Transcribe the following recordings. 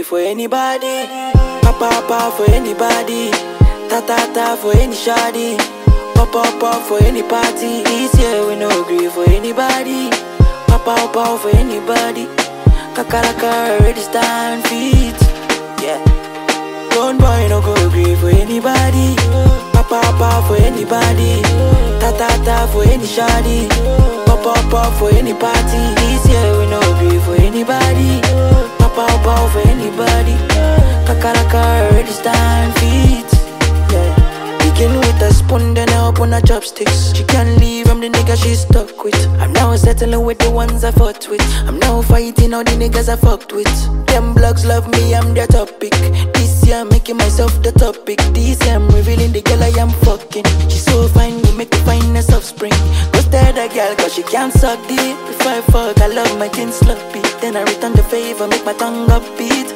grieve for anybody. Papa for anybody. Ta for any shoddy. Pop for any party. This year we no grieve for anybody. Papa for anybody. Kakaraka already stand feet. Yeah. Don't boy no go grieve for anybody. Papa for anybody. Ta for any shoddy. Pop for any party. This year we no grieve for anybody. Papa for anybody. Kakaraka already stand feet. Yeah. Begin with a spoon, then I open her chopsticks. She can't leave, I'm the nigga she's stuck with. I'm now settling with the ones I fought with. I'm now fighting all the niggas I fucked with. Them blogs love me, I'm their topic. This year I'm making myself the topic. This year I'm revealing the girl I am fucking. She's so fine, we make the finest offspring. Go stare the girl, cause she can't suck deep. If I fuck, I love my kin sloppy. Then I return the favor, make my tongue upbeat.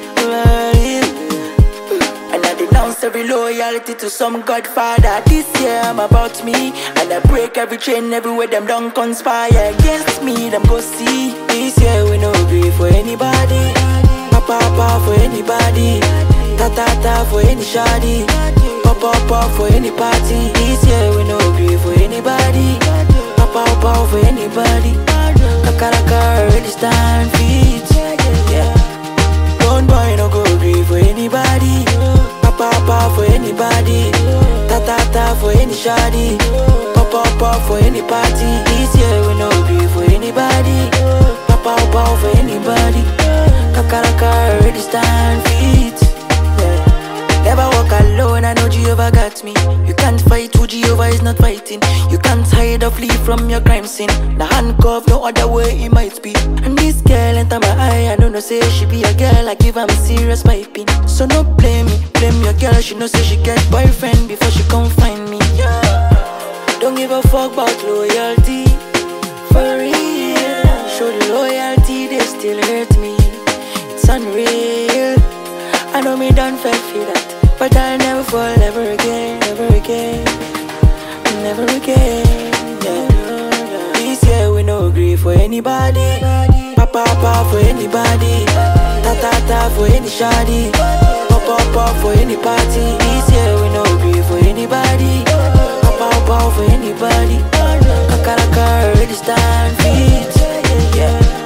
And I denounce every loyalty to some godfather. This year I'm about me. And I break every chain everywhere them don't conspire against me, them go see. This year we no grieve for anybody. Papa for anybody. Ta for any shoddy. Pop for any party. This year we no grieve for anybody. Papa for anybody. Kakaraka already stand feet. Yeah. Don't boy no go grieve for anybody. Papa for anybody. Ta for any shoddy. Pop for any party. This year we no grieve for anybody. Papa for anybody. Kakaraka already stand feet. Yeah. Never walk alone, I know Jehovah got me. You can't fight who Jehovah is not fighting. You can't hide or flee from your crime scene. The handcuff, no other way it might be. And this girl enter my eye, I don't know say she be a girl, I give her serious piping. So no blame me, blame your girl, she know say she get boyfriend before she come find me. Yeah. Don't give a fuck about loyalty. For real, show the loyalty, they still hurt me. It's unreal. I know me done fell for that, but I'll never fall ever again, never again, never again. Yeah. This year we no grieve for anybody. Papa for anybody. Ta for any shoddy. Pop for any party. This year we no grieve for anybody. Papa for anybody. Kakaraka already stand feet. Yeah.